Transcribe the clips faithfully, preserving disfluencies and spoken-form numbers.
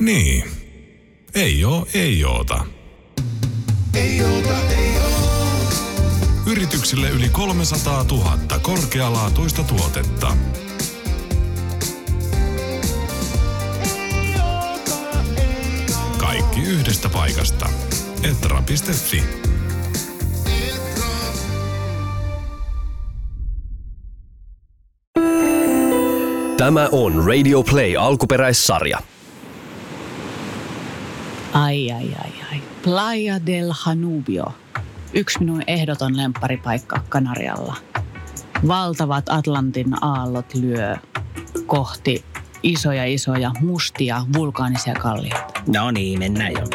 Niin. Ei oo, ei oota. Ei oota, ei oo. Yrityksille yli kolmesataatuhatta korkealaatuista tuotetta. Kaikki yhdestä paikasta. Etra piste fi. Tämä on Radio Play alkuperäissarja. Ai, ai, ai, ai. Playa del Danubio. Yksi minun ehdoton lempparipaikka Kanarialla. Valtavat Atlantin aallot lyö kohti isoja, isoja, mustia, vulkaanisia kallioita. No niin, mennään jo.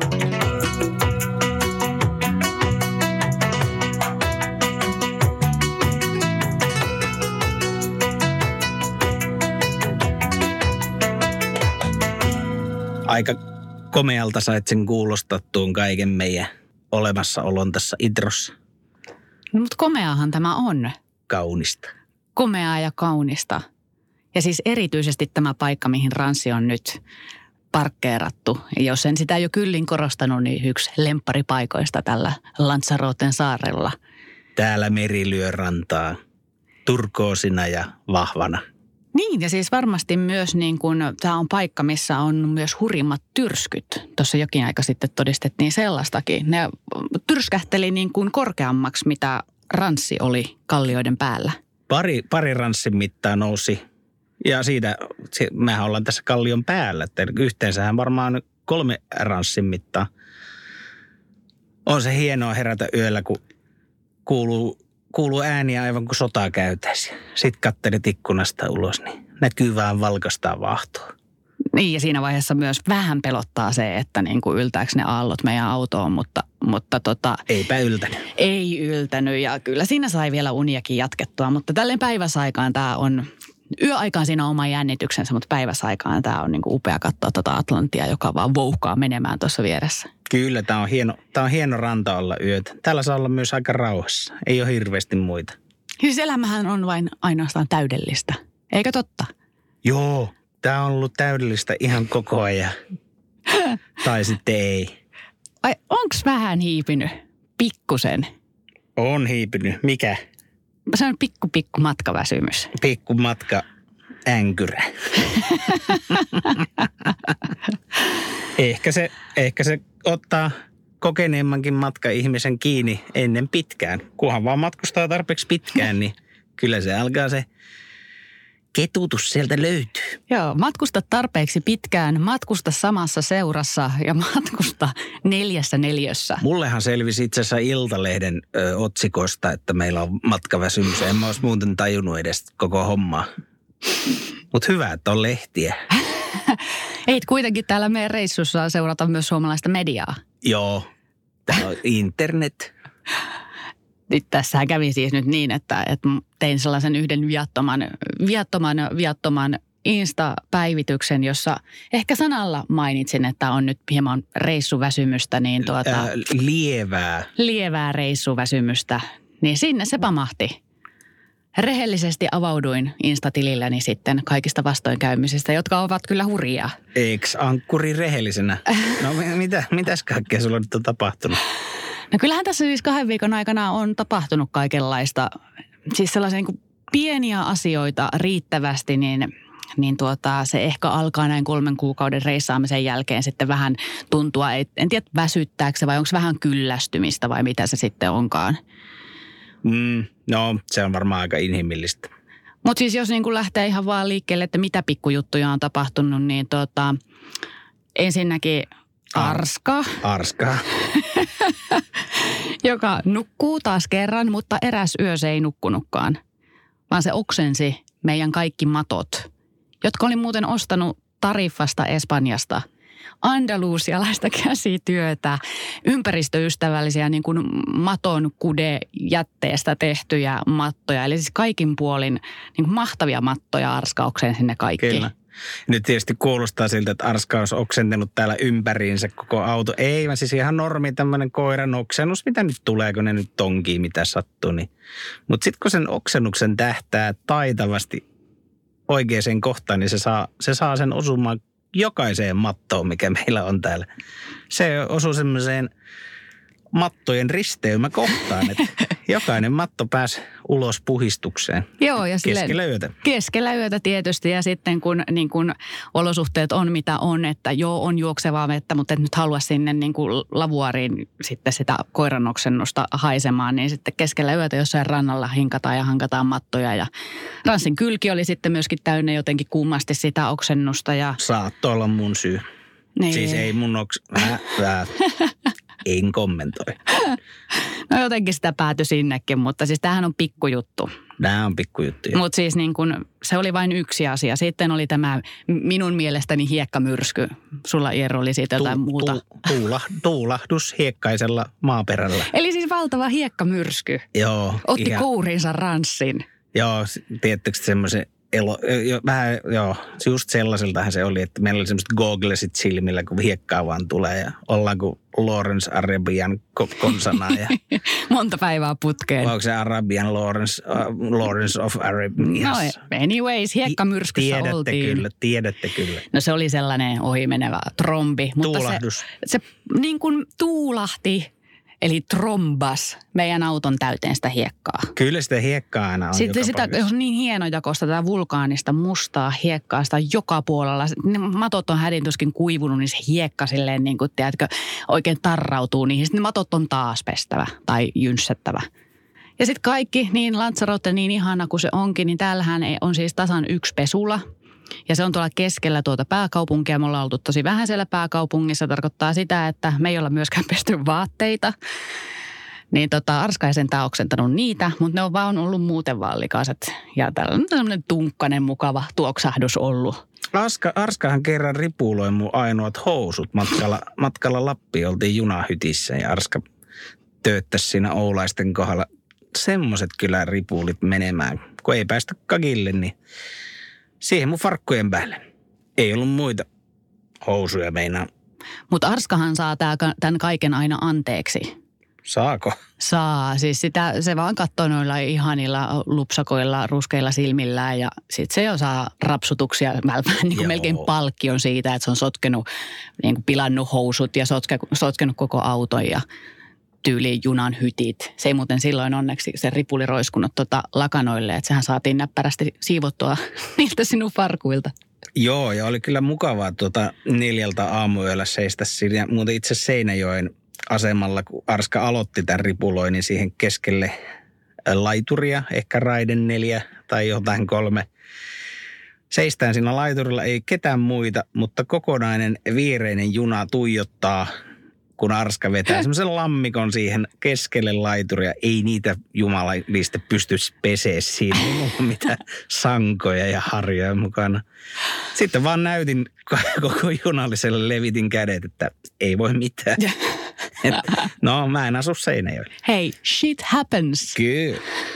Aika komealta sait sen kuulostaa tuon kaiken meidän olemassaolon tässä introssa. No, mutta komeahan tämä on. Kaunista. Komeaa ja kaunista. Ja siis erityisesti tämä paikka, mihin Ranssi on nyt parkkeerattu. Ja jos en sitä jo kyllin korostanut, niin yksi lempparipaikoista tällä Lanzaroten saarella. Täällä meri lyö rantaa turkoosina ja vahvana. Niin, ja siis varmasti myös niin kuin, tämä on paikka, missä on myös hurjimmat tyrskyt. Tuossa jokin aika sitten todistettiin sellaistakin. Ne tyrskähteli niin kuin korkeammaksi, mitä Ranssi oli kallioiden päällä. Pari, pari ranssin mittaa nousi. Ja siitä, mehän ollaan tässä kallion päällä, että yhteensähän varmaan kolme ranssin mittaa. On se hienoa herätä yöllä, kun kuuluu, kuuluu ääniä aivan kuin sotaa käytäisiin. Sitten katselit ikkunasta ulos, niin näkyy vähän valkoista vaahtoa. Niin, ja siinä vaiheessa myös vähän pelottaa se, että niin kuin yltääkö ne aallot meidän autoon, mutta, mutta tota... Eipä yltänyt. Ei yltänyt, ja kyllä siinä sai vielä uniakin jatkettua, mutta tälleen päiväsaikaan tämä on... Yöaikaan siinä on oma jännityksensä, mutta päiväsaikaan tämä on niin kuin upea katsoa tuota Atlantia, joka vaan vouhkaa menemään tuossa vieressä. Kyllä, tämä on hieno, tämä on hieno ranta olla yötä. Täällä saa olla myös aika rauhassa. Ei ole hirveästi muita. Siis elämähän on vain ainoastaan täydellistä. Eikö totta? Joo, tämä on ollut täydellistä ihan koko ajan. Tai sitten ei. Ai, onks vähän hiipinyt? Pikkusen. On hiipinyt. Mikä? Se on pikku, pikku matkaväsymys. Pikku matka änkyrä. ehkä, se, ehkä se ottaa kokeneemmankin matka-ihmisen kiinni ennen pitkään. Kunhan vaan matkustaa tarpeeksi pitkään, niin kyllä se alkaa se ketutus sieltä löytyy. Joo, matkusta tarpeeksi pitkään, matkusta samassa seurassa ja matkusta neljässä neljössä. Mullehan selvisi itse asiassa Iltalehden ö, otsikosta, että meillä on matkaväsymys. En mä olisi muuten tajunnut edes koko hommaa. Mutta hyvä, että on lehtiä. Ei kuitenkin täällä meidän reissussa seurata myös suomalaista mediaa. Joo, täällä on internet. Nyt tässähän kävi siis nyt niin, että, että tein sellaisen yhden viattoman, viattoman, viattoman Insta-päivityksen, jossa ehkä sanalla mainitsin, että on nyt hieman reissuväsymystä. Niin tuota, Ää, lievää. Lievää reissuväsymystä. Niin sinne se pamahti. Rehellisesti avauduin Insta-tililläni sitten kaikista vastoinkäymisistä, jotka ovat kyllä hurjia. Eiks ankkuri rehellisenä? No mitä, mitäs kaikkea sulla nyt on tapahtunut? No kyllähän tässä siis kahden viikon aikana on tapahtunut kaikenlaista, siis sellaisia niin kuin pieniä asioita riittävästi, niin, niin tuota, se ehkä alkaa näin kolmen kuukauden reissaamisen jälkeen sitten vähän tuntua, en tiedä väsyttääkö se vai onko se vähän kyllästymistä vai mitä se sitten onkaan. Mm, no se on varmaan aika inhimillistä. Mutta siis jos niin kuin lähtee ihan vaan liikkeelle, että mitä pikkujuttuja on tapahtunut, niin tuota, ensinnäkin Arska. Arska. Joka nukkuu taas kerran, mutta eräs yö se ei nukkunutkaan. Vaan se oksensi meidän kaikki matot, jotka oli muuten ostanut Tariffasta Espanjasta. Andalusialaista käsityötä, ympäristöystävällisiä niin kuin maton kude-jätteestä tehtyjä mattoja. Eli siis kaikin puolin niin kuin mahtavia mattoja Arskaukseen sinne kaikki. Kyllä. Nyt tietysti kuulostaa siltä, että Arska olisi oksentanut täällä ympäriinsä koko auto. Ei, vaan siis ihan normi tämmöinen koiran oksennus, mitä nyt tulee, kun ne nyt tonkii, mitä sattuu. Niin. Mutta sitten kun sen oksennuksen tähtää taitavasti oikeaan kohtaan, niin se saa, se saa sen osumaan jokaiseen mattoon, mikä meillä on täällä. Se osui semmoiseen mattojen risteymäkohtaan, että jokainen matto pääsi ulos puhistukseen. Joo, ja silleen, keskellä yötä. Keskellä yötä tietysti, ja sitten kun, niin kun olosuhteet on mitä on, että joo, on juoksevaa vettä, mutta et nyt halua sinne niin kuin lavuariin sitten sitä koiranoksennusta haisemaan, niin sitten keskellä yötä jossain rannalla hinkataan ja hankataan mattoja. Ja ranssin kylki oli sitten myöskin täynnä jotenkin kummasti sitä oksennusta. Ja Saattoi olla mun syy. niin. Siis ei mun oks... Äh, äh. En kommentoi. No jotenkin sitä päätyi sinnekin, mutta siis tämähän on pikkujuttu. Nämä on pikkujuttuja. Mutta siis niin kun, se oli vain yksi asia. Sitten oli tämä minun mielestäni hiekkamyrsky. Sulla, Iero, oli siitä jotain tu, muuta. Tu, tuula, tuulahdus hiekkaisella maaperällä. Eli siis valtava hiekkamyrsky. Joo. Otti ihan, kourinsa ranssin. Joo, tiedättekö semmoisen elo, jo, vähän, joo, just sellaiseltahan se oli, että meillä oli semmoiset googlesit silmillä, kun hiekkaa vaan tulee ja ollaan kuin Lawrence Arabian konsana. Ja monta päivää putkeen. onko se Arabian Lawrence, uh, Lawrence of Arabia? No anyways, hiekkamyrskyssä tiedätte oltiin. Kyllä, tiedätte kyllä. No se oli sellainen ohimenevä trombi. Tuulahdus. Mutta se, se niin kuin tuulahti, eli trombas meidän auton täyteen sitä hiekkaa. Kyllä sitä hiekkaa aina on. Sitten joka sitä paikassa. on niin hienojakoista tätä vulkaanista mustaa hiekkaa sitä joka puolella. Ne matot on hädintuskin kuivunut, niin se hiekka silleen niin kuin, tiedätkö, oikein tarrautuu niihin. Sitten ne matot on taas pestävä tai jynssättävä. Ja sitten kaikki, niin Lanzarote niin ihana kuin se onkin, niin täällähän on siis tasan yksi pesula. Ja se on tuolla keskellä tuota pääkaupunkia. Me ollaan oltu tosi vähän siellä pääkaupungissa. Tarkoittaa sitä, että me ei olla myöskään pesty vaatteita. Niin tota, Arska ei sentään oksentanut niitä, mutta ne on vaan ollut muuten vaan likaiset. Ja tällainen tämmöinen tunkkainen, mukava tuoksahdus ollut. Arska, Arskahan kerran ripuloi mun ainoat housut matkalla, matkalla Lappiin. Oltiin junahytissä ja Arska tööttäisi siinä Oulaisten kohdalla. Semmoiset kyllä ripulit menemään. Kun ei päästä kakille, niin siihen mun farkkujen päälle. Ei ollut muita housuja meinaa. Mutta Arskahan saa tämän kaiken aina anteeksi. Saako? Saa. Siis sitä, se vaan katsoo noilla ihanilla lupsakoilla, ruskeilla silmillään ja sitten se osaa rapsutuksia. Mä niin kuin melkein palkkion siitä, että se on sotkenut, niin kuin pilannut housut ja sotke, sotkenut koko auton ja tyyliin junan hytit. Se ei muuten silloin onneksi se ripuli roiskunut tota lakanoille, että sehän saatiin näppärästi siivottua niiltä sinun farkuilta. Joo, ja oli kyllä mukavaa tuota neljältä aamuyöllä seistä siinä. Muuten itse Seinäjoen asemalla, kun Arska aloitti tämän ripuloinnin siihen keskelle laituria, ehkä raiden neljä tai jotain kolme. Seistään siinä laiturilla, ei ketään muita, mutta kokonainen viereinen juna tuijottaa, kun Arska vetää semmoisen lammikon siihen keskelle laituria. Ei niitä jumalallista pysty pesee siinä, ei mulla mitään sankoja ja harjoja mukana. Sitten vaan näytin koko junalliselle, levitin kädet, että ei voi mitään. Et, no, mä en asu Seinäjoella. Hei, shit happens. Kyllä.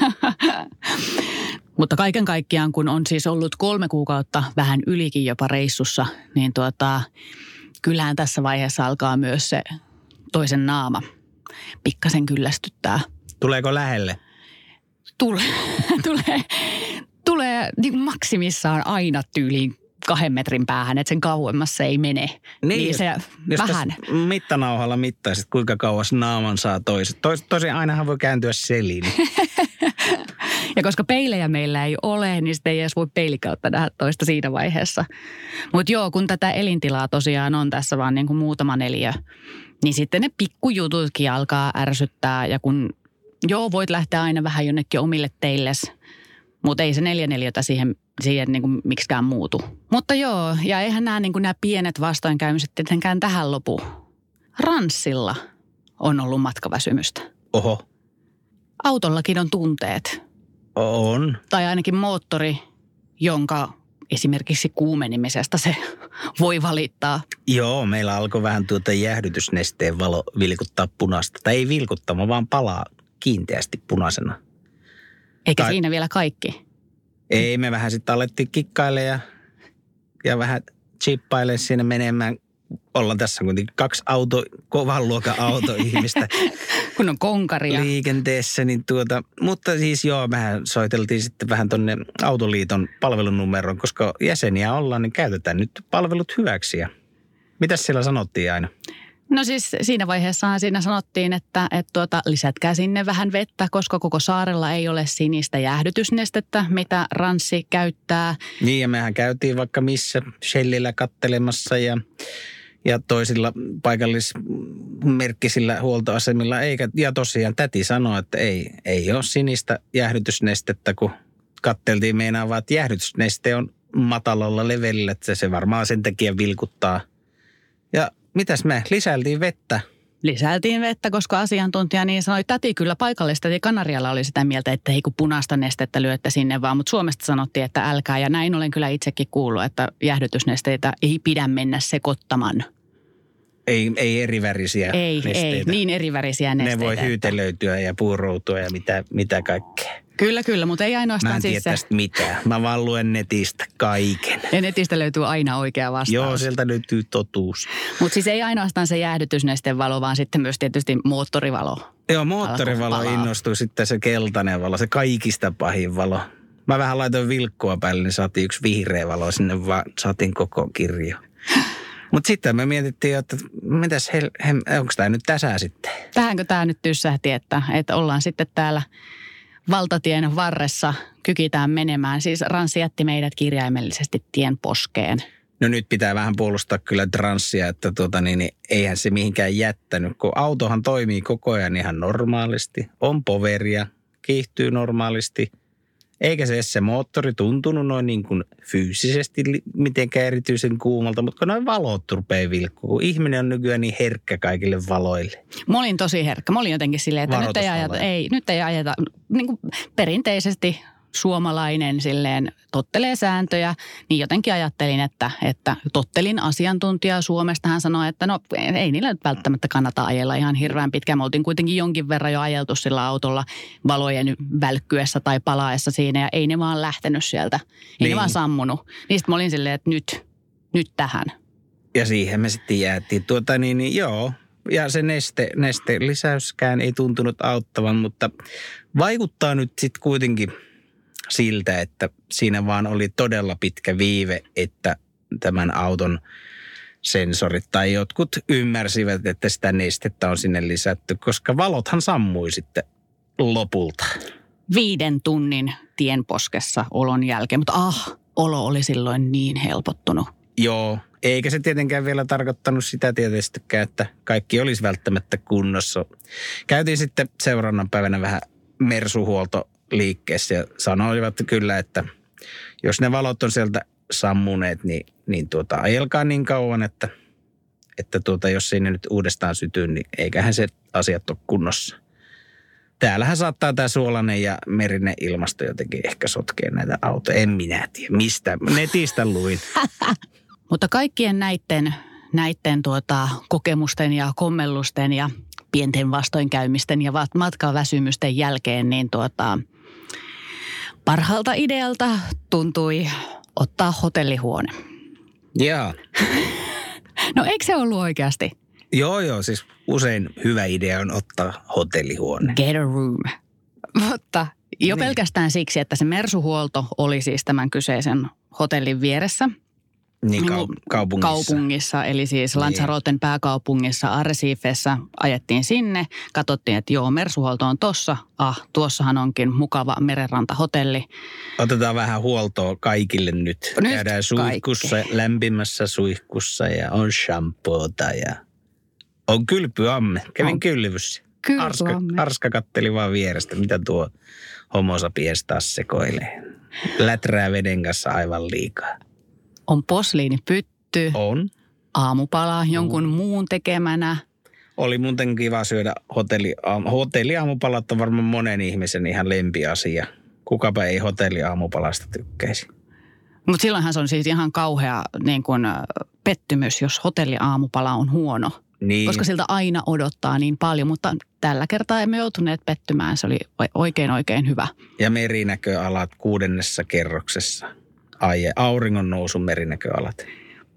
Mutta kaiken kaikkiaan, kun on siis ollut kolme kuukautta vähän ylikin jopa reissussa, niin tuota, kyllähän tässä vaiheessa alkaa myös se toisen naama pikkasen kyllästyttää. Tuleeko lähelle? Tulee, tulee, tulee niin kuin maksimissaan aina tyyliin kahden metrin päähän, että sen kauemmassa ei mene. Niin, niin se jos vähän. Mittanauhalla mittaisit, kuinka kauas naaman saa toiset. Tois, tosin ainahan voi kääntyä seliin. Ja koska peilejä meillä ei ole, niin sitten ei edes voi peilikautta nähdä toista siinä vaiheessa. Mutta joo, kun tätä elintilaa tosiaan on tässä vaan niin kuin muutama neliö, niin sitten ne pikkujututkin alkaa ärsyttää. Ja kun joo, voit lähteä aina vähän jonnekin omille teilles, mutta ei se neljä neliötä siihen, siihen niin kuin miksikään muutu. Mutta joo, ja eihän nämä, niin kuin nämä pienet vastoinkäymiset tietenkään tähän lopu. Ranssilla on ollut matkaväsymystä. Oho. Autollakin on tunteet. On. Tai ainakin moottori, jonka esimerkiksi kuumenimisesta se voi valittaa. Joo, meillä alkoi vähän tuota jäähdytysnesteen valo vilkuttaa punaista. Tai ei vilkuttama, vaan palaa kiinteästi punaisena. Eikä tai siinä vielä kaikki. Ei, me vähän sitten alettiin kikkailemaan ja, ja vähän chippailemaan siinä menemään ollaan tässä kuitenkin kaksi auto, kovan luokan autoihmistä. Kun on konkaria. Liikenteessä, niin tuota, mutta siis joo, mehän soiteltiin sitten vähän tonne Autoliiton palvelunumeroon, koska jäseniä ollaan, niin käytetään nyt palvelut hyväksi. Ja mitäs siellä sanottiin aina? No siis siinä vaiheessahan siinä sanottiin, että, että tuota, lisätkää sinne vähän vettä, koska koko saarella ei ole sinistä jäähdytysnestettä, mitä Ranssi käyttää. Niin ja mehän käytiin vaikka missä Shellillä kattelemassa ja, ja toisilla paikallismerkkisillä huoltoasemilla. Eikä, ja tosiaan täti sanoi, että ei, ei ole sinistä jäähdytysnestettä, kun katteltiin meinaavaa, että jäähdytysneste on matalalla levelillä, että se varmaan sen takia vilkuttaa. Ja mitäs me lisäiltiin vettä? Lisäiltiin vettä, koska asiantuntija niin sanoi, täti kyllä paikallista, että Kanarialla oli sitä mieltä, että ei kun punaista nestettä lyötte sinne vaan, mutta Suomesta sanottiin, että älkää. Ja näin olen kyllä itsekin kuullut, että jäähdytysnesteitä ei pidä mennä sekoittamaan. Ei, ei erivärisiä ei, nesteitä. Ei, niin erivärisiä nesteitä. Ne voi hyytelöityä ja puuroutua ja mitä, mitä kaikkea. Kyllä, kyllä, mutta ei ainoastaan Mä en tiedä siis se. tästä mitään. Mä vaan luen netistä kaiken. Ja netistä löytyy aina oikea vastaus. Joo, sieltä löytyy totuus. Mutta siis ei ainoastaan se jäähdytysnesteen valo, vaan sitten myös tietysti moottorivalo. Joo, moottorivalo innostui sitten se keltainen valo, se kaikista pahin valo. Mä vähän laitoin vilkkua päälle, niin saatiin yksi vihreä valo sinne, vaan saatiin koko kirjo. Mutta sitten me mietittiin, että mitäs, he, he, onko tämä nyt tässä sitten? Tähänkö tämä nyt tyssähti, että, että ollaan sitten täällä valtatien varressa, kykitään menemään. Siis Ranssi jätti meidät kirjaimellisesti tien poskeen. No nyt pitää vähän puolustaa kyllä Ranssia, että tuota niin, niin eihän se mihinkään jättänyt, kun autohan toimii koko ajan ihan normaalisti. On poveria, kiihtyy normaalisti. Eikä se se moottori tuntunut noin niin kuin fyysisesti mitenkään erityisen kuumalta, mutta kun noin valot rupeaa vilkkuu, kun ihminen on nykyään niin herkkä kaikille valoille. Mä olin tosi herkkä. Mä olin jotenkin silleen, että nyt ei, ajata, ei, nyt ei ajeta niin kuin perinteisesti suomalainen silleen tottelee sääntöjä, niin jotenkin ajattelin, että, että tottelin asiantuntijaa Suomesta. Hän sanoi, että no ei niillä nyt välttämättä kannata ajella ihan hirveän pitkään. Me oltiin kuitenkin jonkin verran jo ajeltu sillä autolla valojen välkkyessä tai palaessa siinä ja ei ne vaan lähtenyt sieltä. Ei niin. ne vaan sammunut. Niistä mä olin silleen, että nyt, nyt tähän. Ja siihen me sitten jäätiin. Tuota niin, niin joo. Ja se neste, neste lisäyskään ei tuntunut auttavan, mutta vaikuttaa nyt sitten kuitenkin siltä, että siinä vaan oli todella pitkä viive, että tämän auton sensorit tai jotkut ymmärsivät, että sitä nestettä on sinne lisätty, koska valothan sammui sitten lopulta. Viiden tunnin tienposkessa olon jälkeen, mutta ah, olo oli silloin niin helpottunut. Joo, eikä se tietenkään vielä tarkoittanut sitä tietystikään, että kaikki olisi välttämättä kunnossa. Käytiin sitten seuraavan päivänä vähän mersuhuolto liikkeessä ja sanoivat kyllä, että jos ne valot on sieltä sammuneet, niin, niin tuota, ajelkaa niin kauan, että, että tuota, jos sinne nyt uudestaan sytyy, niin eiköhän se asiat ole kunnossa. Täällähän saattaa tämä suolainen ja merinen ilmasto jotenkin ehkä sotkea näitä autoja. En minä tiedä, mistä. Netistä luin. Mutta kaikkien näiden, näiden tuota, kokemusten ja kommellusten ja pienten vastoinkäymisten ja matkaväsymysten jälkeen, niin tuota, parhaalta idealta tuntui ottaa hotellihuone. Jaa. No eikö se ollut oikeasti? Joo, joo. Siis usein hyvä idea on ottaa hotellihuone. Get a room. Mutta jo niin. Pelkästään siksi, että se mersuhuolto oli siis tämän kyseisen hotellin vieressä. Niin, kau- kaupungissa. Kaupungissa, eli siis Lanzaroten pääkaupungissa Arrecifessa ajettiin sinne. Katsottiin, että joo, mersuhuolto on tossa. Ah, tuossahan onkin mukava merenrantahotelli. Otetaan vähän huoltoa kaikille nyt. nyt Käydään suihkussa, kaikki. Lämpimässä suihkussa ja on shampoota ja on kylpyamme. Kävin kylvyssä. Arska, Arska katteli vaan vierestä, mitä tuo homo sapiens taas sekoilee. Läträä veden kanssa aivan liikaa. On posliinipytty. On. Aamupala jonkun mm. muun tekemänä. Oli muuten kiva syödä hotelli, hotelliaamupalat on varmaan monen ihmisen ihan lempiasia. Kukapa ei hotelliaamupalasta tykkäisi. Mutta silloinhan se on siis ihan kauhea niin kun, pettymys, jos hotelliaamupala on huono. Niin. Koska siltä aina odottaa niin paljon, mutta tällä kertaa emme joutuneet pettymään. Se oli oikein oikein hyvä. Ja merinäköalat kuudennessa kerroksessa. Ai, auringon nousun merinäköalat.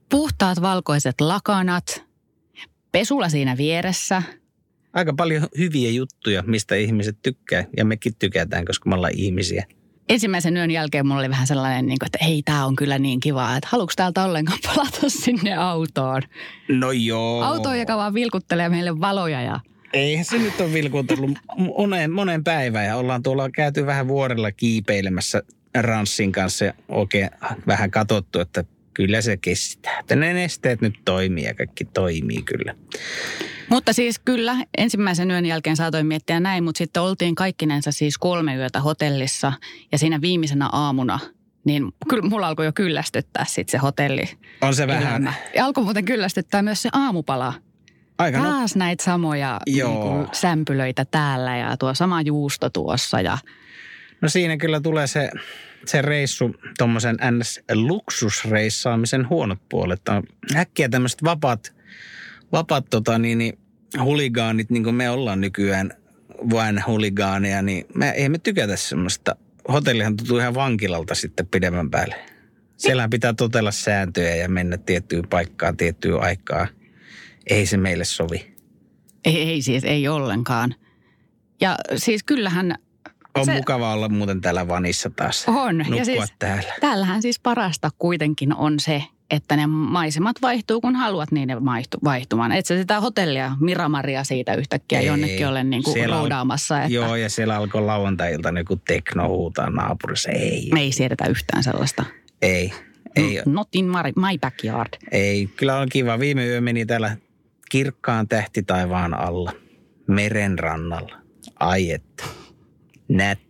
Puhtaat valkoiset lakanat, pesula siinä vieressä. Aika paljon hyviä juttuja, mistä ihmiset tykkää. Ja mekin tykätään, koska me ollaan ihmisiä. Ensimmäisen yön jälkeen mulla oli vähän sellainen, että hei, tää on kyllä niin kiva, että haluuks täältä ollenkaan palata sinne autoon? No joo. Autoon, joka vaan vilkuttelee meille valoja ja... Eihän se nyt ole vilkutellut moneen, moneen päivään ja ollaan tuolla käyty vähän vuorella kiipeilemässä Ranssin kanssa ja oikein vähän katsottu, että kyllä se kestää. Että ne nesteet nyt toimii ja kaikki toimii kyllä. Mutta siis kyllä, ensimmäisen yön jälkeen saatoin miettiä näin, mutta sitten oltiin kaikkinensa siis kolme yötä hotellissa ja siinä viimeisenä aamuna, niin kyllä mulla alkoi jo kyllästyttää sitten se hotelli. On se vähän. Ja alkoi muuten kyllästyttää myös se aamupala. Aika Taas no... näitä samoja niin kuin sämpylöitä täällä ja tuo sama juusto tuossa. Ja... No siinä kyllä tulee se, se reissu, tuommoisen N S-luksusreissaamisen huonot puolet. On äkkiä tämmöiset vapaat, vapaat tota, niin, niin, huligaanit, niin kuin me ollaan nykyään vain huligaaneja, niin me, ei me tykätä semmoista. Hotellihan tuntuu ihan vankilalta sitten pidemmän päälle. Siellähän pitää totella sääntöjä ja mennä tiettyyn paikkaan tiettyyn aikaan. Ei se meille sovi. Ei, ei siis, ei ollenkaan. Ja siis kyllähän... On se... mukava olla muuten täällä vanissa taas. On. Nukkua ja siis, täällä. Täällähän siis parasta kuitenkin on se, että ne maisemat vaihtuu, kun haluat niiden vaihtumaan. Et sä sitä hotellia, Miramaria siitä yhtäkkiä ei, jonnekin ole niin kuin roudaamassa. Että... Joo, ja siellä alkoi lauantai-iltana joku tekno huutaa naapurissa. Ei. Me ei siedetä yhtään sellaista. Ei. ei. Not in my backyard. Ei. Kyllä on kiva. Viime yö meni täällä kirkkaan tähtitaivaan alla. Meren rannalla. Ai että. Nätti.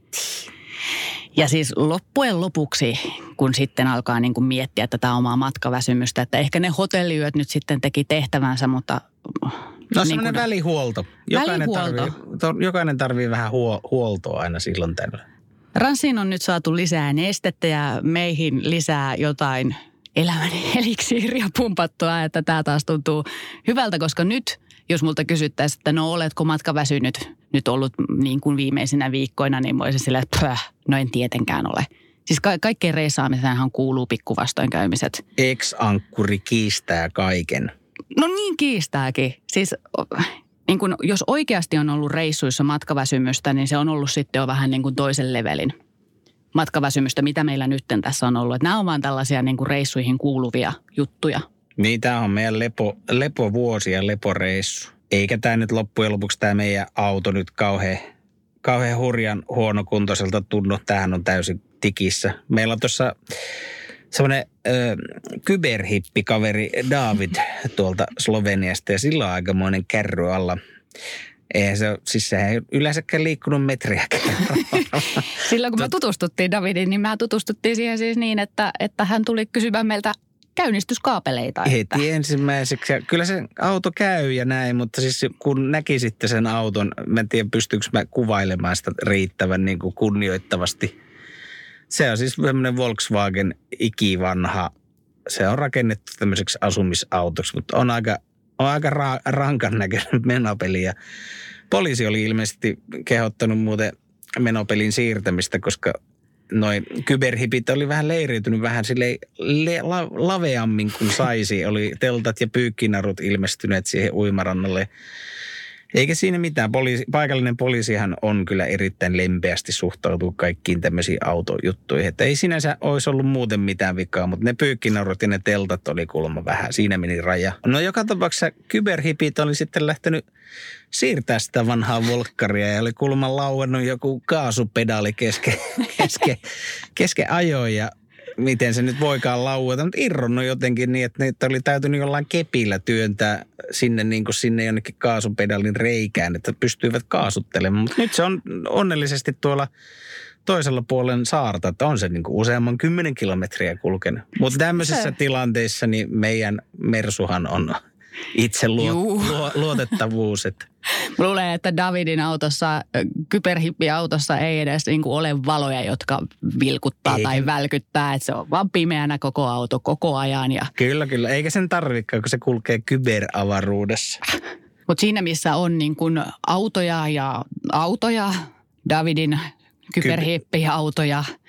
Ja siis loppujen lopuksi, kun sitten alkaa niin kuin miettiä tätä omaa matkaväsymystä, että ehkä ne hotelliyöt nyt sitten teki tehtävänsä, mutta... No niin semmoinen kuin, välihuolto. Jokainen välihuolto. tarvii, jokainen tarvii vähän huo, huoltoa aina silloin tällä. Ranssiin on nyt saatu lisää nestettä ja meihin lisää jotain elämän eliksiiriä pumpattua, että tämä taas tuntuu hyvältä, koska nyt, jos multa kysyttäisiin, että no oletko matkaväsynyt nyt ollut niin kuin viimeisinä viikkoina, niin mä olisin silleen, että pöh, no en tietenkään ole. Siis ka- kaikkeen reissaamiseenhan kuuluu pikkuvastoinkäymiset. Ex-ankkuri kiistää kaiken. No niin kiistääkin. Siis niin kun, jos oikeasti on ollut reissuissa matkaväsymystä, niin se on ollut sitten jo vähän niin kuin toisen levelin matkaväsymystä, mitä meillä nyt tässä on ollut. Että nämä on vaan tällaisia niin kuin reissuihin kuuluvia juttuja. Niin, tämä on meidän lepo, lepovuosi ja leporeissu. Eikä tämä nyt loppujen lopuksi tämä meidän auto nyt kauhean, kauhean hurjan huonokuntoiselta tunnu. Tämähän on täysin tikissä. Meillä on tuossa semmoinen kyberhippikaveri David tuolta Sloveniasta ja sillä on aikamoinen kärry alla. Eihän se, siis sehän ei yleensäkään liikkunut metriäkään. Silloin kun me tutustuttiin Davidin, niin me tutustuttiin siihen siis niin, että, että hän tuli kysymään meiltä käynnistyskaapeleita. Heti että. ensimmäiseksi. Ja kyllä se auto käy ja näin, mutta siis kun näkisitte sen auton, mä en tiedä pystyykö mä kuvailemaan sitä riittävän niin kuin kunnioittavasti. Se on siis tämmöinen Volkswagen ikivanha. Se on rakennettu tämmöiseksi asumisautoksi, mutta on aika, on aika ra- rankan näköinen menopeli. Ja poliisi oli ilmeisesti kehottanut muuten menopelin siirtämistä, koska noin kyberhipit oli vähän leiriytynyt vähän silleen le- la- laveammin kuin saisi. Oli teltat ja pyykkinarut ilmestyneet siihen uimarannalle. Eikä siinä mitään. Poliisi, paikallinen poliisihan on kyllä erittäin lempeästi suhtautuu kaikkiin tämmöisiin autojuttuihin. Että ei sinänsä olisi ollut muuten mitään vikaa, mutta ne pyykkinarut ja ne teltat oli kuulemma vähän. Siinä meni raja. No joka tapauksessa kyberhipit oli sitten lähtenyt siirtää sitä vanhaa volkkaria ja oli kuulemma lauennut joku kaasupedaali kesken keske, keske ajoin ja miten se nyt voikaan laueta, mutta irronnut jotenkin niin, että niitä oli täytynyt jollain kepillä työntää sinne, niin kuin sinne jonnekin kaasupedalin reikään, että pystyivät kaasuttelemaan. Mutta nyt se on onnellisesti tuolla toisella puolen saarta, että on se niin kuin useamman kymmenen kilometriä kulkenut. Mutta tämmöisissä tilanteissa niin meidän Mersuhan on itse luo, luo, luotettavuus. Että. Luulen, että Davidin autossa, kyberhippiautossa ei edes niin kuin ole valoja, jotka vilkuttaa eikä. Tai välkyttää. Että se on vaan pimeänä koko auto koko ajan. Ja... Kyllä, kyllä. Eikä sen tarvitsekaan, kun se kulkee kyberavaruudessa. Mutta siinä, missä on niin kuin autoja ja autoja, Davidin kyberhippiautoja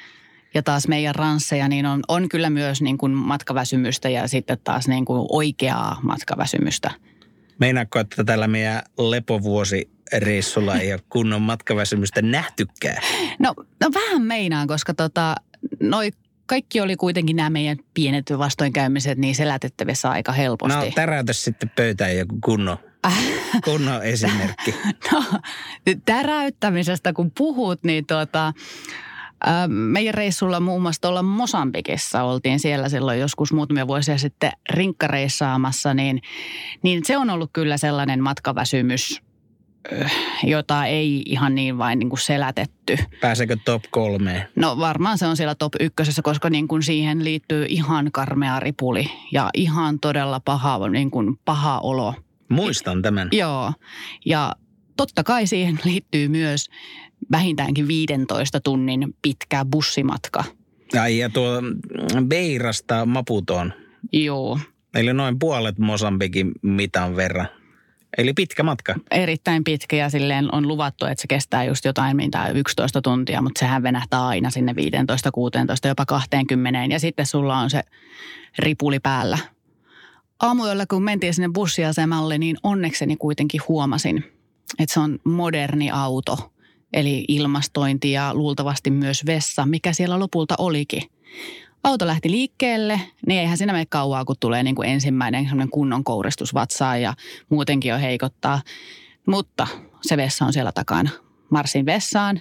Ja taas meidän ransseja, niin on, on kyllä myös niin kuin matkaväsymystä ja sitten taas niin kuin oikeaa matkaväsymystä. Meinaatko, että tällä meidän lepovuosireissulla ei ole kunnon matkaväsymystä nähtykään? No, no vähän meinaan, koska tota, noi kaikki oli kuitenkin nämä meidän pienet vastoinkäymiset niin selätettävissä aika helposti. No täräytä sitten pöytään joku kunnon, kunnon esimerkki. No täräyttämisestä kun puhut, niin tuota, ä, meidän reissulla muun muassa tuolla Mosambikissa oltiin siellä silloin joskus muutamia vuosia sitten rinkkareissaamassa, niin, niin se on ollut kyllä sellainen matkaväsymys, jota ei ihan niin vain niin kuin selätetty. Pääseekö top kolmeen? No varmaan se on siellä top ykkösessä, koska niin kuin siihen liittyy ihan karmea ripuli ja ihan todella paha, niin kuin paha olo. Muistan tämän. Joo, ja totta kai siihen liittyy myös vähintäänkin viidentoista tunnin pitkä bussimatka. Ai ja tuo Beirasta Maputoon. Joo. Eli noin puolet Mosambikin mitan verran. Eli pitkä matka. Erittäin pitkä ja silleen on luvattu, että se kestää just jotain mitä yksitoista tuntia, mutta sehän venähtää aina sinne viisitoista, kuusitoista, jopa kaksikymmentä ja sitten sulla on se ripuli päällä. Aamuyöllä kun mentiin sinne bussiasemalle, niin onnekseni kuitenkin huomasin, että se on moderni auto. Eli ilmastointi ja luultavasti myös vessa, mikä siellä lopulta olikin. Auto lähti liikkeelle, niin eihän siinä mene kauaa, kun tulee niin kuin ensimmäinen semmoinen kunnon kouristus vatsaan ja muutenkin jo heikottaa. Mutta se vessa on siellä takana. Marssin vessaan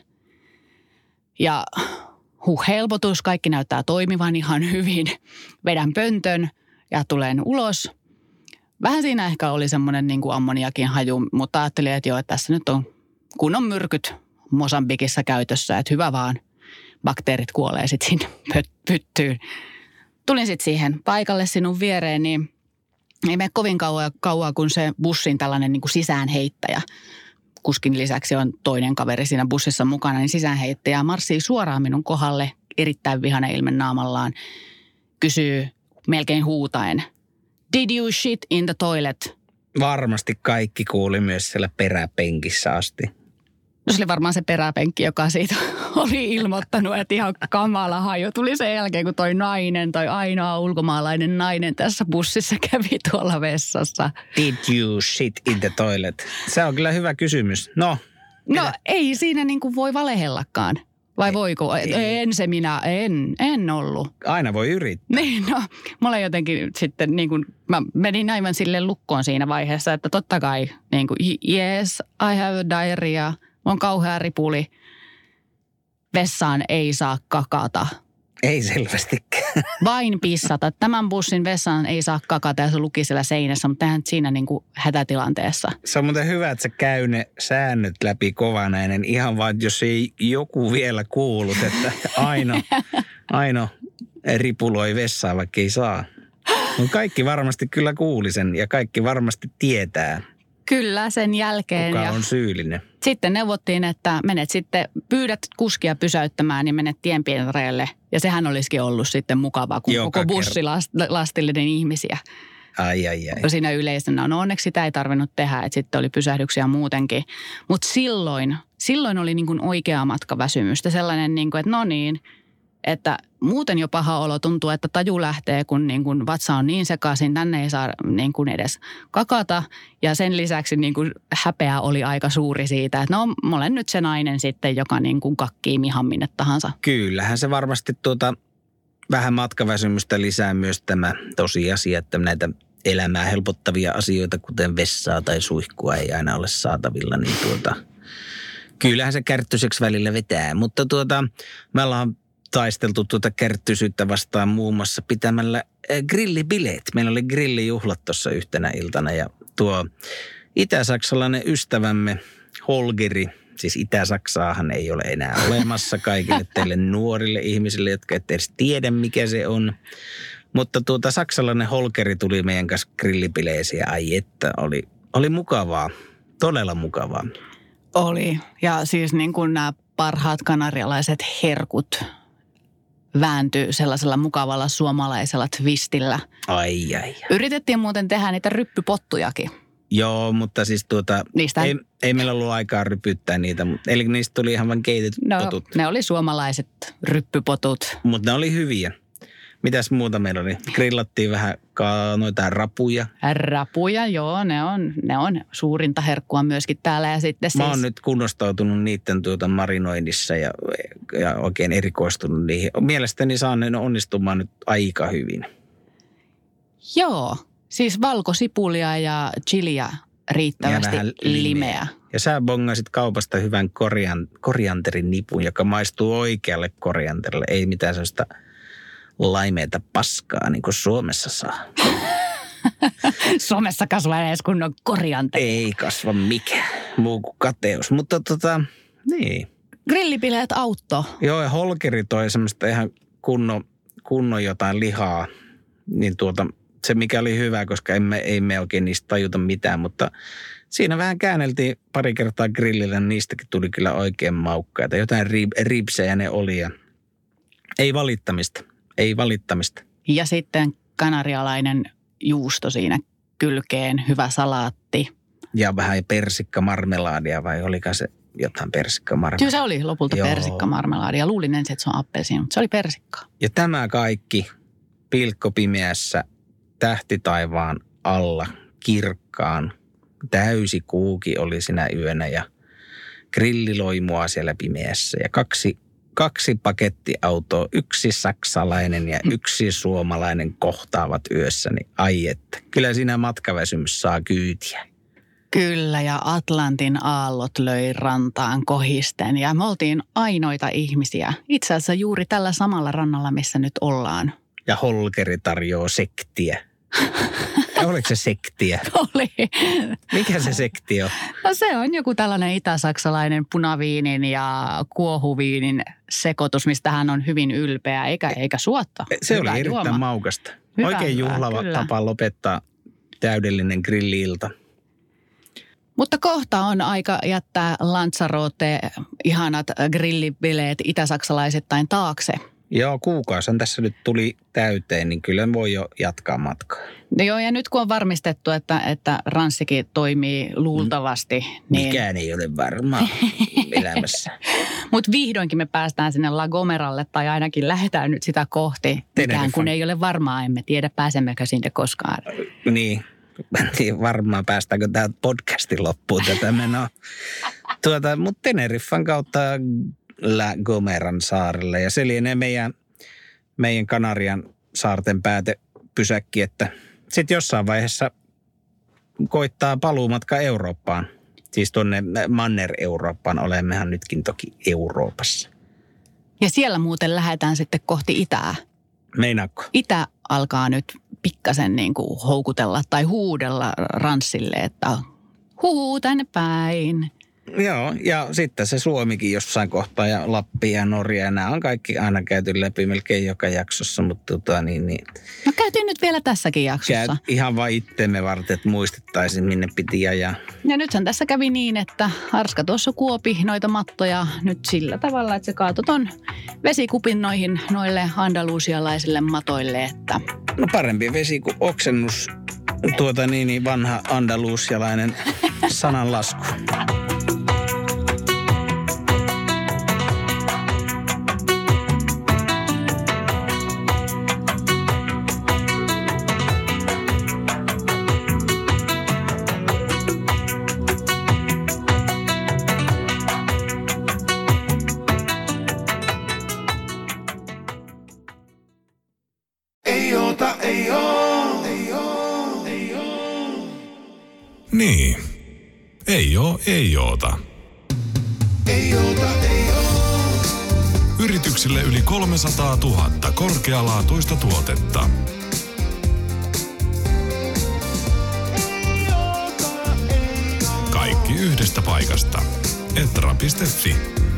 ja huh, helpotus, kaikki näyttää toimivan ihan hyvin. Vedän pöntön ja tulen ulos. Vähän siinä ehkä oli semmoinen niin kuin ammoniakin haju, mutta ajattelin, että joo, että tässä nyt on kunnon myrkyt Mosambikissa käytössä, että hyvä vaan. Bakteerit kuolee sitten sinne pyttyyn. Tulin sitten siihen paikalle sinun viereen, niin ei mene kovin kauan, kauan kun se bussin tällainen niin kuin sisäänheittäjä. Kuskin lisäksi on toinen kaveri siinä bussissa mukana, niin sisäänheittäjä marssii suoraan minun kohdalle, erittäin vihainen ilme naamallaan. Kysyy melkein huutaen, did you shit in the toilet? Varmasti kaikki kuuli myös siellä peräpenkissä asti. No se oli varmaan se peräpenkki, joka siitä oli ilmoittanut, että ihan kamala haju. Tuli sen jälkeen, kun toi nainen, toi ainoa ulkomaalainen nainen tässä bussissa kävi tuolla vessassa. Did you shit in the toilet? Se on kyllä hyvä kysymys. No. No mitä? Ei siinä niin kuin voi valehellakaan. Vai ei, voiko? Ei. En se minä, en, en ollut. Aina voi yrittää. Niin, no, mulla jotenkin sitten niin kuin, mä menin aivan sille lukkoon siinä vaiheessa, että totta kai niin kuin, yes, I have diarrhea. On kauhea ripuli. Vessaan ei saa kakata. Ei selvästikään. Vain pissata. Tämän bussin vessaan ei saa kakata ja se luki siellä seinässä, mutta tähän siinä niin kuin hätätilanteessa. Se on muuten hyvä, että sä käy ne säännöt läpi kovanainen. Ihan vaan, jos ei joku vielä kuullut, että Aino, Aino ripuloi vessaan, vaikka ei saa. Mutta kaikki varmasti kyllä kuuli sen ja kaikki varmasti tietää. Kyllä, sen jälkeen. Kuka ja on syyllinen. Sitten neuvottiin, että menet sitten, pyydät kuskia pysäyttämään ja menet tienpientareelle. Ja sehän olisikin ollut sitten mukavaa, kun Joka koko bussi lastillinen ihmisiä. Ai, ai, ai. Siinä yleisönä. No onneksi sitä ei tarvinnut tehdä, että sitten oli pysähdyksiä muutenkin. Mutta silloin, silloin oli niin kuin oikea matkaväsymystä. Sellainen, niin kuin, että no niin, että muuten jo paha olo tuntuu, että taju lähtee, kun niin kuin vatsa on niin sekaisin. Tänne ei saa niin kuin edes kakata. Ja sen lisäksi niin kuin häpeä oli aika suuri siitä, että no mä olen nyt se nainen sitten, joka niin kuin kakkii mihan minne tahansa. Kyllähän se varmasti tuota vähän matkaväsymystä lisää myös tämä tosiasia, että näitä elämää helpottavia asioita, kuten vessaa tai suihkua ei aina ole saatavilla, niin tuota, kyllähän se kärttyiseksi välillä vetää. Mutta tuota, me ollaan taisteltu tuota kärttyisyyttä vastaan muun muassa pitämällä grillibileet. Meillä oli grillijuhlat tuossa yhtenä iltana ja tuo itä-saksalainen ystävämme Holgeri, siis Itä-Saksaahan ei ole enää olemassa kaikille teille nuorille ihmisille, jotka ette edes tiedä mikä se on. Mutta tuota saksalainen Holgeri tuli meidän kanssa grillibileisiin ja ai että oli, oli mukavaa, todella mukavaa. Oli ja siis niin kuin nämä parhaat kanarialaiset herkut vääntyi sellaisella mukavalla suomalaisella twistillä. Ai, ai, ai. Yritettiin muuten tehdä niitä ryppypottujakin. Joo, mutta siis tuota, Niistä... ei, ei meillä ollut aikaa rypyttää niitä, mutta, eli niistä tuli ihan vain keitetyt no, potut. Ne oli suomalaiset ryppypotut. Mutta ne oli hyviä. Mitäs muuta meillä oli? Grillattiin vähän ka- noita rapuja. Rapuja, joo, ne on, ne on suurinta herkkua myöskin täällä. Ja sitten Mä siis... oon nyt kunnostautunut niiden tuota marinoinnissa ja, ja oikein erikoistunut niihin. Mielestäni saan ne onnistumaan nyt aika hyvin. Joo, siis valkosipulia ja chiliä riittävästi Ja vähän limeä. limeä. Ja sä bongasit kaupasta hyvän korian, korianterin nipun, joka maistuu oikealle korianterille. Ei mitään sellaista laimeita paskaa, niin kuin Suomessa saa. Suomessa kasvaa edes kunnon korianteri. Ei kasva mikään muu kuin kateus. Mutta tota, niin. Grillipileet autto. Joo, ja Holkeri toi semmoista ihan kunnon, kunnon jotain lihaa. Niin tuota, se mikä oli hyvä, koska emme, ei me oikein niistä tajuta mitään, mutta siinä vähän käänneltiin pari kertaa grillillä, niin niistäkin tuli kyllä oikein maukkaita. Jotain rib, ribsejä ne oli ja ei valittamista, ei valittamista. Ja sitten kanarialainen juusto siinä kylkeen, hyvä salaatti. Ja vähän persikkamarmelaadia vai oliko se jotain persikkamarmelaadia? Kyllä se oli lopulta Joo. persikkamarmelaadia. Luulin ensin, että se on appelsiini, mutta se oli persikkaa. Ja tämä kaikki pilkkopimeässä tähtitaivaan alla kirkkaan. Täysi kuuki oli sinä yönä ja grilliloimua siellä pimeässä. Ja kaksi, kaksi pakettiautoa, yksi saksalainen ja yksi suomalainen kohtaavat yössä. Niin ai että, kyllä siinä matkaväsymys saa kyytiä. Kyllä, ja Atlantin aallot löi rantaan kohisten ja me oltiin ainoita ihmisiä. Itse asiassa juuri tällä samalla rannalla, missä nyt ollaan. Ja Holkeri tarjoaa sektiä. Oliko se sektiä? Oli. Mikä se sekti on? No se on joku tällainen itä-saksalainen punaviinin ja kuohuviinin sekoitus, mistä hän on hyvin ylpeä, eikä, eikä suotta. Se Hyvä oli erittäin juoma. maukasta. Hyvä, Oikein hyvä, juhlava kyllä. tapa lopettaa täydellinen grilli-ilta. Mutta kohta on aika jättää Lanzarote, ihanat grillibileet itä-saksalaisittain taakse. Joo, kuukausen tässä nyt tuli täyteen, niin kyllä voi jo jatkaa matkaa. No joo, ja nyt kun on varmistettu, että, että ranssikin toimii luultavasti, niin... Mikään ei ole varmaa elämässä. Mutta vihdoinkin me päästään sinne La Gomeralle, tai ainakin lähdetään nyt sitä kohti. Mikään kun ei ole varmaa, emme tiedä pääsemmekö sinne koskaan. Niin, en tiedä varmaan päästäänkö tämä podcastin loppuun tätä menoa. Tuota, mutta Teneriffan kautta La Gomeran saarelle. Ja se lienee meidän, meidän Kanarian saarten päätepysäkki, että sitten jossain vaiheessa koittaa paluumatka Eurooppaan. Siis tuonne Manner-Eurooppaan, olemmehan nytkin toki Euroopassa. Ja siellä muuten lähdetään sitten kohti itää. Meinaatko? Itä alkaa nyt pikkasen niin kuin houkutella tai huudella ranssille, että huu tänne päin. Joo, ja sitten se Suomikin jossain kohtaa ja Lappi ja Norja. Ja nämä on kaikki aina käyty läpi melkein joka jaksossa, mutta tota niin... niin No käytiin nyt vielä tässäkin jaksossa. käy ihan vain itteemme varten, että muistettaisiin minne piti ajaa. Ja nythän tässä kävi niin, että Arska tuossa kuopi noita mattoja nyt sillä tavalla, että se kaatoi ton vesikupin noihin noille andalusialaisille matoille, että... No parempi vesi kuin oksennus, tuota niin, niin vanha andalusialainen sananlasku. Ei oota, ei oo, ei oo, ei oo. Niin. Ei oo, ei oota. Ei oota, ei oo. Yrityksille yli kolmesataatuhatta korkealaatuista tuotetta. Kaikki yhdestä paikasta. Etra piste fi.